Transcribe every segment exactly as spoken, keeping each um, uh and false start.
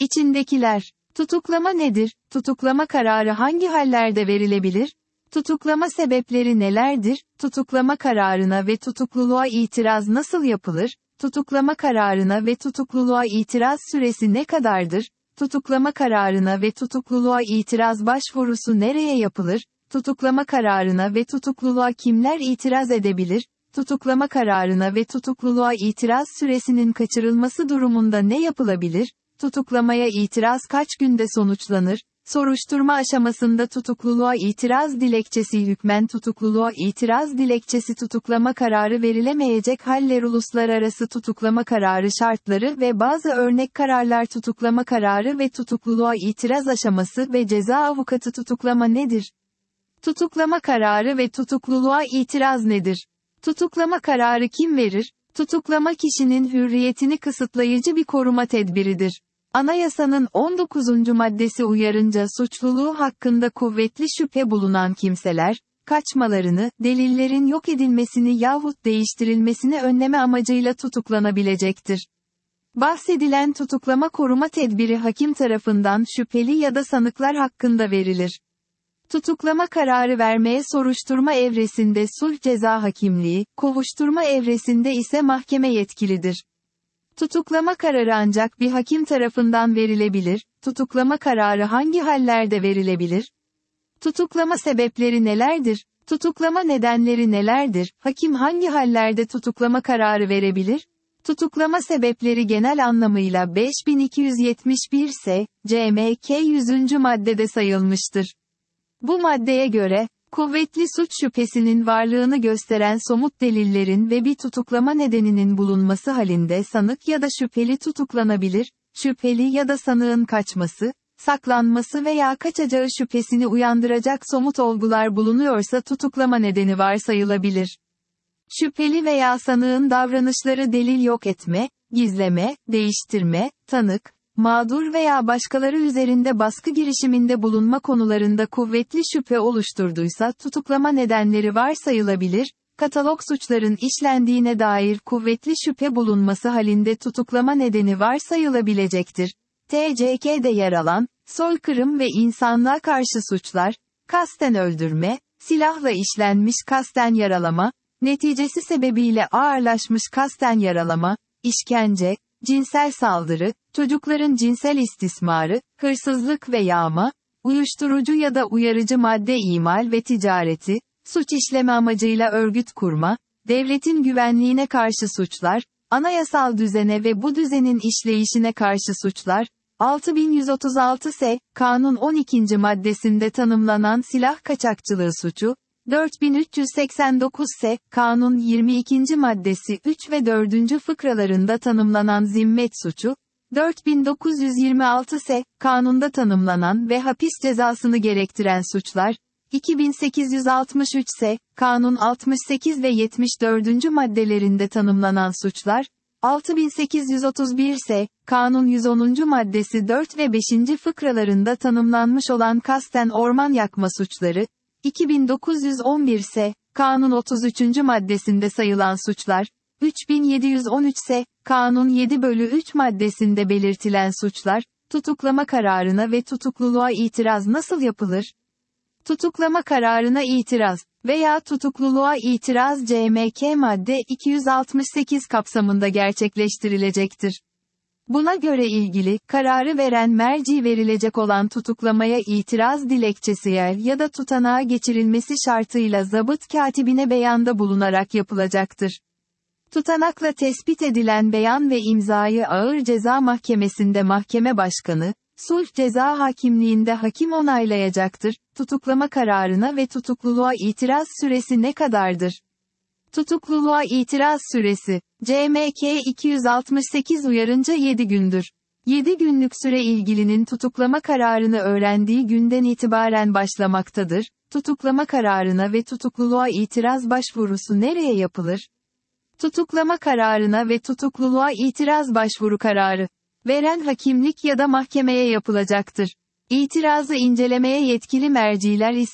İçindekiler. Tutuklama nedir? Tutuklama kararı hangi hallerde verilebilir? Tutuklama sebepleri nelerdir? Tutuklama kararına ve tutukluluğa itiraz nasıl yapılır? Tutuklama kararına ve tutukluluğa itiraz süresi ne kadardır? Tutuklama kararına ve tutukluluğa itiraz başvurusu nereye yapılır? Tutuklama kararına ve tutukluluğa kimler itiraz edebilir? Tutuklama kararına ve tutukluluğa itiraz süresinin kaçırılması durumunda ne yapılabilir? Tutuklamaya itiraz kaç günde sonuçlanır? Soruşturma aşamasında tutukluluğa itiraz dilekçesi hükmen tutukluluğa itiraz dilekçesi tutuklama kararı verilemeyecek haller uluslararası tutuklama kararı şartları ve bazı örnek kararlar tutuklama kararı ve tutukluluğa itiraz aşaması ve ceza avukatı tutuklama nedir? Tutuklama kararı ve tutukluluğa itiraz nedir? Tutuklama kararı kim verir? Tutuklama kişinin hürriyetini kısıtlayıcı bir koruma tedbiridir. Anayasanın on dokuzuncu maddesi uyarınca suçluluğu hakkında kuvvetli şüphe bulunan kimseler, kaçmalarını, delillerin yok edilmesini yahut değiştirilmesini önleme amacıyla tutuklanabilecektir. Bahsedilen tutuklama koruma tedbiri hakim tarafından şüpheli ya da sanıklar hakkında verilir. Tutuklama kararı vermeye soruşturma evresinde sulh ceza hakimliği, kovuşturma evresinde ise mahkeme yetkilidir. Tutuklama kararı ancak bir hakim tarafından verilebilir. Tutuklama kararı hangi hallerde verilebilir? Tutuklama sebepleri nelerdir? Tutuklama nedenleri nelerdir? Hakim hangi hallerde tutuklama kararı verebilir? Tutuklama sebepleri genel anlamıyla beş bin iki yüz yetmiş bir S, C M K yüzüncü maddede sayılmıştır. Bu maddeye göre, kuvvetli suç şüphesinin varlığını gösteren somut delillerin ve bir tutuklama nedeninin bulunması halinde sanık ya da şüpheli tutuklanabilir, şüpheli ya da sanığın kaçması, saklanması veya kaçacağı şüphesini uyandıracak somut olgular bulunuyorsa tutuklama nedeni varsayılabilir. Şüpheli veya sanığın davranışları delil yok etme, gizleme, değiştirme, tanık, mağdur veya başkaları üzerinde baskı girişiminde bulunma konularında kuvvetli şüphe oluşturduysa tutuklama nedenleri varsayılabilir, katalog suçların işlendiğine dair kuvvetli şüphe bulunması halinde tutuklama nedeni varsayılabilecektir. T C K'de yer alan, soykırım ve insanlığa karşı suçlar, kasten öldürme, silahla işlenmiş kasten yaralama, neticesi sebebiyle ağırlaşmış kasten yaralama, işkence, cinsel saldırı, çocukların cinsel istismarı, hırsızlık ve yağma, uyuşturucu ya da uyarıcı madde imal ve ticareti, suç işleme amacıyla örgüt kurma, devletin güvenliğine karşı suçlar, anayasal düzene ve bu düzenin işleyişine karşı suçlar, altı bin yüz otuz altı S, Kanun on ikinci maddesinde tanımlanan silah kaçakçılığı suçu, dört bin üç yüz seksen dokuz S, Kanun yirmi ikinci maddesi üç ve dördüncü fıkralarında tanımlanan zimmet suçu, dört bin dokuz yüz yirmi altı S, Kanunda tanımlanan ve hapis cezasını gerektiren suçlar, iki bin sekiz yüz altmış üç S, Kanun altmış sekiz ve yetmiş dördüncü maddelerinde tanımlanan suçlar, altı bin sekiz yüz otuz bir S, Kanun yüz onuncu maddesi dört ve beşinci fıkralarında tanımlanmış olan kasten orman yakma suçları, iki bin dokuz yüz on bir S, Kanun otuz üçüncü maddesinde sayılan suçlar, üç bin yedi yüz on üç S, Kanun yedi bölü üç maddesinde belirtilen suçlar, tutuklama kararına ve tutukluluğa itiraz nasıl yapılır? Tutuklama kararına itiraz veya tutukluluğa itiraz C M K madde iki yüz altmış sekiz kapsamında gerçekleştirilecektir. Buna göre ilgili, kararı veren merci verilecek olan tutuklamaya itiraz dilekçesi yer ya da tutanağa geçirilmesi şartıyla zabıt katibine beyanda bulunarak yapılacaktır. Tutanakla tespit edilen beyan ve imzayı Ağır Ceza Mahkemesi'nde mahkeme başkanı, sulh ceza hakimliğinde hakim onaylayacaktır. Tutuklama kararına ve tutukluluğa itiraz süresi ne kadardır? Tutukluluğa itiraz süresi, C M K iki yüz altmış sekiz uyarınca yedi gündür. yedi günlük süre ilgilinin tutuklama kararını öğrendiği günden itibaren başlamaktadır. Tutuklama kararına ve tutukluluğa itiraz başvurusu nereye yapılır? Tutuklama kararına ve tutukluluğa itiraz başvuru kararı veren hakimlik ya da mahkemeye yapılacaktır. İtirazı incelemeye yetkili merciler ise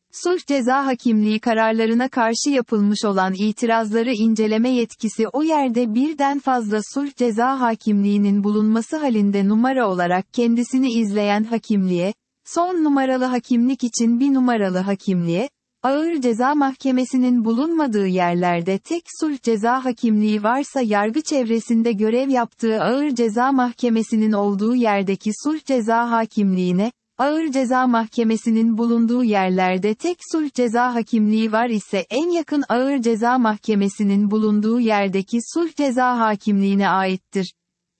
Sulh ceza hakimliği kararlarına karşı yapılmış olan itirazları inceleme yetkisi o yerde birden fazla sulh ceza hakimliğinin bulunması halinde numara olarak kendisini izleyen hakimliğe, son numaralı hakimlik için bir numaralı hakimliğe, ağır ceza mahkemesinin bulunmadığı yerlerde tek sulh ceza hakimliği varsa yargı çevresinde görev yaptığı ağır ceza mahkemesinin olduğu yerdeki sulh ceza hakimliğine, ağır ceza mahkemesinin bulunduğu yerlerde tek sulh ceza hakimliği var ise en yakın ağır ceza mahkemesinin bulunduğu yerdeki sulh ceza hakimliğine aittir.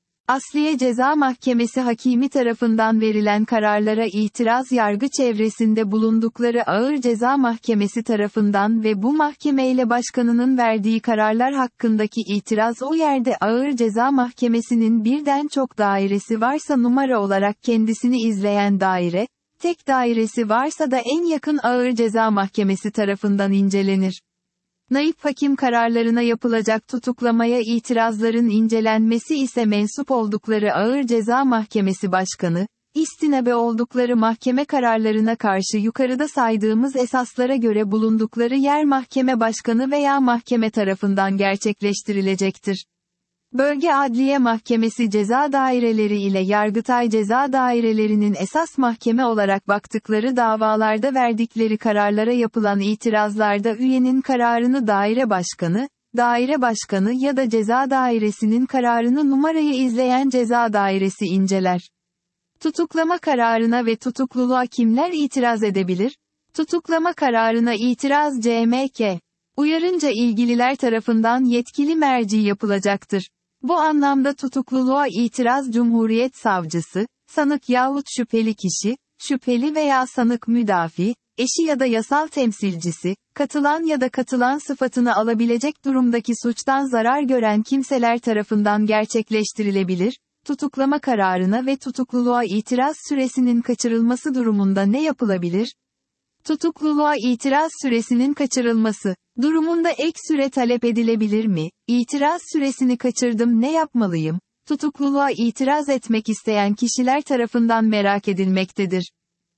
Asliye Ceza Mahkemesi hakimi tarafından verilen kararlara itiraz yargı çevresinde bulundukları Ağır Ceza Mahkemesi tarafından ve bu mahkemeyle başkanının verdiği kararlar hakkındaki itiraz o yerde Ağır Ceza Mahkemesi'nin birden çok dairesi varsa numara olarak kendisini izleyen daire, tek dairesi varsa da en yakın Ağır Ceza Mahkemesi tarafından incelenir. Naip hakim kararlarına yapılacak tutuklamaya itirazların incelenmesi ise mensup oldukları Ağır Ceza Mahkemesi Başkanı, istinabe oldukları mahkeme kararlarına karşı yukarıda saydığımız esaslara göre bulundukları yer mahkeme başkanı veya mahkeme tarafından gerçekleştirilecektir. Bölge Adliye Mahkemesi ceza daireleri ile Yargıtay ceza dairelerinin esas mahkeme olarak baktıkları davalarda verdikleri kararlara yapılan itirazlarda üyenin kararını daire başkanı, daire başkanı ya da ceza dairesinin kararını numarayı izleyen ceza dairesi inceler. Tutuklama kararına ve tutukluluğa kimler itiraz edebilir? Tutuklama kararına itiraz C M K uyarınca ilgililer tarafından yetkili merci yapılacaktır. Bu anlamda tutukluluğa itiraz Cumhuriyet Savcısı, sanık yahut şüpheli kişi, şüpheli veya sanık müdafi, eşi ya da yasal temsilcisi, katılan ya da katılan sıfatını alabilecek durumdaki suçtan zarar gören kimseler tarafından gerçekleştirilebilir. Tutuklama kararına ve tutukluluğa itiraz süresinin kaçırılması durumunda ne yapılabilir? Tutukluluğa itiraz süresinin kaçırılması durumunda ek süre talep edilebilir mi? İtiraz süresini kaçırdım, ne yapmalıyım? Tutukluluğa itiraz etmek isteyen kişiler tarafından merak edilmektedir.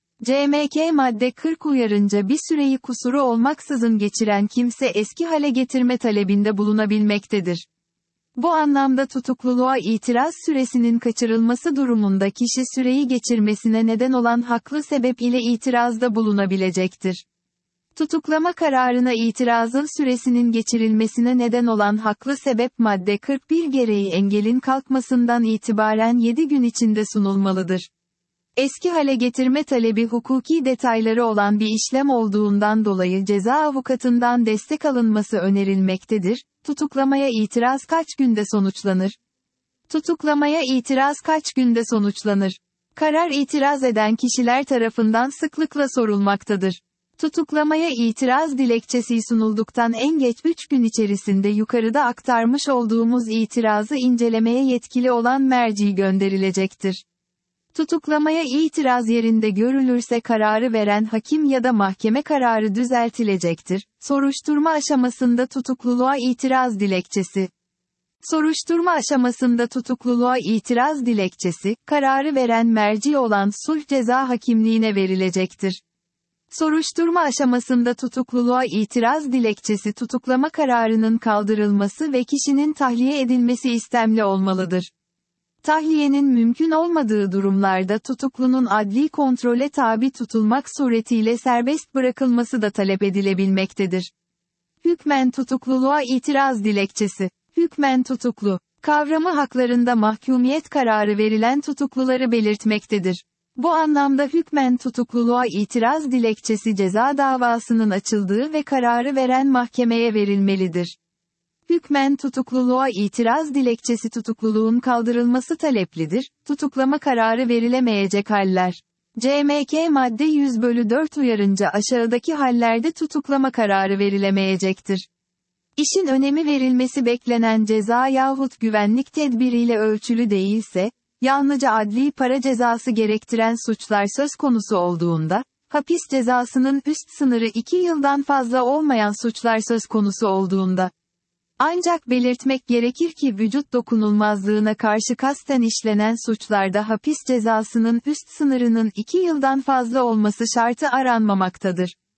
C M K madde kırk uyarınca bir süreyi kusuru olmaksızın geçiren kimse eski hale getirme talebinde bulunabilmektedir. Bu anlamda tutukluluğa itiraz süresinin kaçırılması durumunda kişi süreyi geçirmesine neden olan haklı sebep ile itirazda bulunabilecektir. Tutuklama kararına itirazın süresinin geçirilmesine neden olan haklı sebep madde kırk bir gereği engelin kalkmasından itibaren yedi gün içinde sunulmalıdır. Eski hale getirme talebi hukuki detayları olan bir işlem olduğundan dolayı ceza avukatından destek alınması önerilmektedir. Tutuklamaya itiraz kaç günde sonuçlanır? Tutuklamaya itiraz kaç günde sonuçlanır? Karar itiraz eden kişiler tarafından sıklıkla sorulmaktadır. Tutuklamaya itiraz dilekçesi sunulduktan en geç üç gün içerisinde yukarıda aktarmış olduğumuz itirazı incelemeye yetkili olan merci gönderilecektir. Tutuklamaya itiraz yerinde görülürse kararı veren hakim ya da mahkeme kararı düzeltilecektir. Soruşturma aşamasında tutukluluğa itiraz dilekçesi. Soruşturma aşamasında tutukluluğa itiraz dilekçesi, kararı veren merci olan sulh ceza hakimliğine verilecektir. Soruşturma aşamasında tutukluluğa itiraz dilekçesi tutuklama kararının kaldırılması ve kişinin tahliye edilmesi istemli olmalıdır. Tahliyenin mümkün olmadığı durumlarda tutuklunun adli kontrole tabi tutulmak suretiyle serbest bırakılması da talep edilebilmektedir. Hükmen tutukluluğa itiraz dilekçesi. Hükmen tutuklu kavramı haklarında mahkumiyet kararı verilen tutukluları belirtmektedir. Bu anlamda hükmen tutukluluğa itiraz dilekçesi ceza davasının açıldığı ve kararı veren mahkemeye verilmelidir. Hükmen tutukluluğa itiraz dilekçesi tutukluluğun kaldırılması taleplidir. Tutuklama kararı verilemeyecek haller. C M K madde yüz bölü dört uyarınca aşağıdaki hallerde tutuklama kararı verilemeyecektir. İşin önemi verilmesi beklenen ceza yahut güvenlik tedbiriyle ölçülü değilse, yalnızca adli para cezası gerektiren suçlar söz konusu olduğunda, hapis cezasının üst sınırı iki yıldan fazla olmayan suçlar söz konusu olduğunda, ancak belirtmek gerekir ki vücut dokunulmazlığına karşı kasten işlenen suçlarda hapis cezasının üst sınırının iki yıldan fazla olması şartı aranmamaktadır.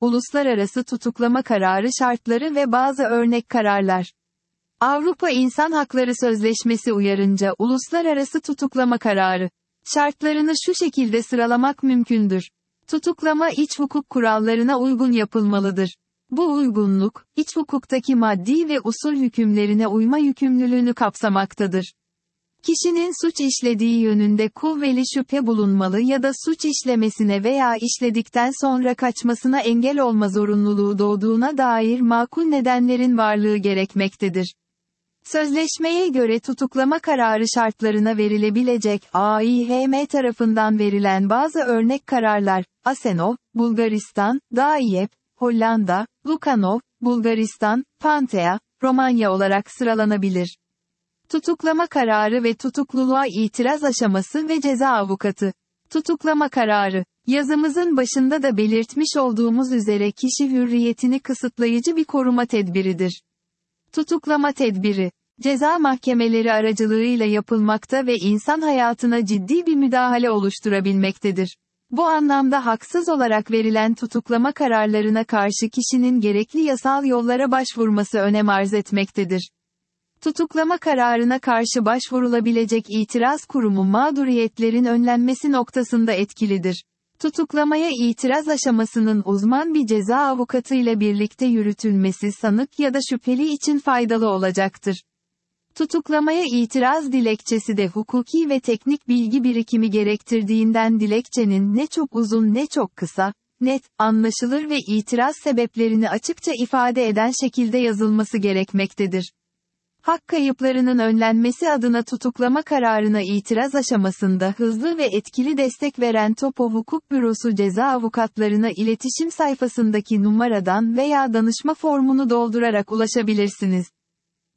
Uluslararası tutuklama kararı şartları ve bazı örnek kararlar. Avrupa İnsan Hakları Sözleşmesi uyarınca uluslararası tutuklama kararı şartlarını şu şekilde sıralamak mümkündür. Tutuklama iç hukuk kurallarına uygun yapılmalıdır. Bu uygunluk, iç hukuktaki maddi ve usul hükümlerine uyma yükümlülüğünü kapsamaktadır. Kişinin suç işlediği yönünde kuvveli şüphe bulunmalı ya da suç işlemesine veya işledikten sonra kaçmasına engel olma zorunluluğu doğduğuna dair makul nedenlerin varlığı gerekmektedir. Sözleşmeye göre tutuklama kararı şartlarına verilebilecek A İ H M tarafından verilen bazı örnek kararlar, Asenov, Bulgaristan, Daiyep, Hollanda, Lukanov, Bulgaristan, Pantea, Romanya olarak sıralanabilir. Tutuklama kararı ve tutukluluğa itiraz aşaması ve ceza avukatı. Tutuklama kararı, yazımızın başında da belirtmiş olduğumuz üzere kişi hürriyetini kısıtlayıcı bir koruma tedbiridir. Tutuklama tedbiri, ceza mahkemeleri aracılığıyla yapılmakta ve insan hayatına ciddi bir müdahale oluşturabilmektedir. Bu anlamda haksız olarak verilen tutuklama kararlarına karşı kişinin gerekli yasal yollara başvurması önem arz etmektedir. Tutuklama kararına karşı başvurulabilecek itiraz kurumu mağduriyetlerin önlenmesi noktasında etkilidir. Tutuklamaya itiraz aşamasının uzman bir ceza avukatıyla birlikte yürütülmesi sanık ya da şüpheli için faydalı olacaktır. Tutuklamaya itiraz dilekçesi de hukuki ve teknik bilgi birikimi gerektirdiğinden dilekçenin ne çok uzun ne çok kısa, net, anlaşılır ve itiraz sebeplerini açıkça ifade eden şekilde yazılması gerekmektedir. Hak kayıplarının önlenmesi adına tutuklama kararına itiraz aşamasında hızlı ve etkili destek veren Topo Hukuk Bürosu ceza avukatlarına iletişim sayfasındaki numaradan veya danışma formunu doldurarak ulaşabilirsiniz.